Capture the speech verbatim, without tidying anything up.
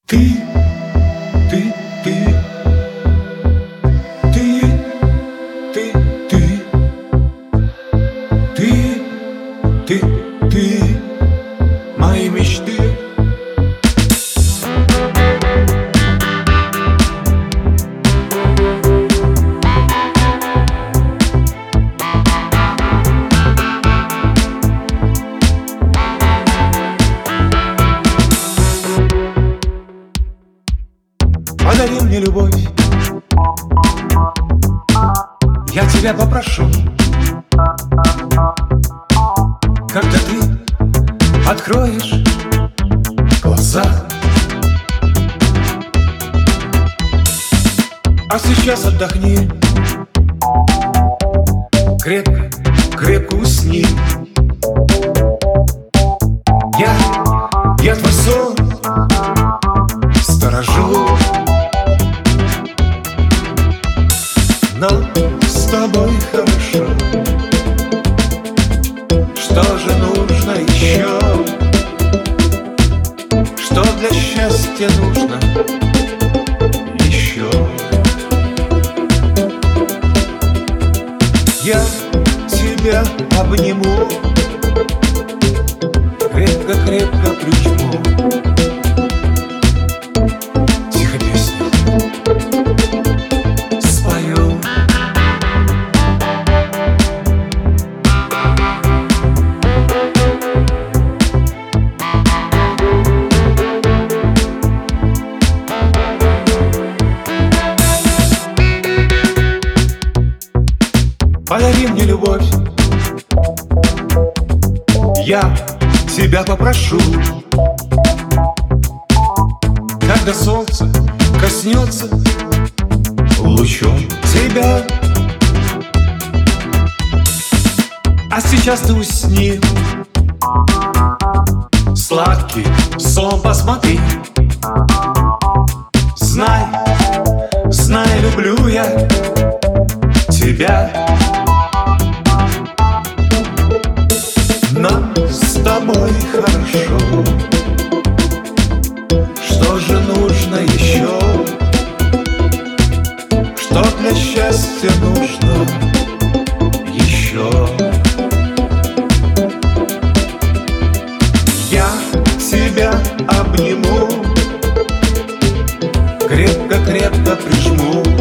Ты, ты, ты, ты, ты, ты, ты, ты, ты, мои мечты. Подари мне любовь, я тебя попрошу. Когда ты откроешь глаза, а сейчас отдохни, крепко, крепко усни. Я, я твой сон сторожу. Нам с тобой хорошо. Что же нужно еще? Что для счастья нужно еще? Я тебя обниму, крепко-крепко прижму. Тихо песню спою. Подари мне любовь, я тебя попрошу. Когда солнце коснется лучом тебя, а сейчас ты усни, сладкий сон посмотри. Знай, знай, люблю я тебя. Нам с тобой хорошо. Что же нужно еще? Что для счастья нужно еще? Я тебя обниму, крепко-крепко прижму.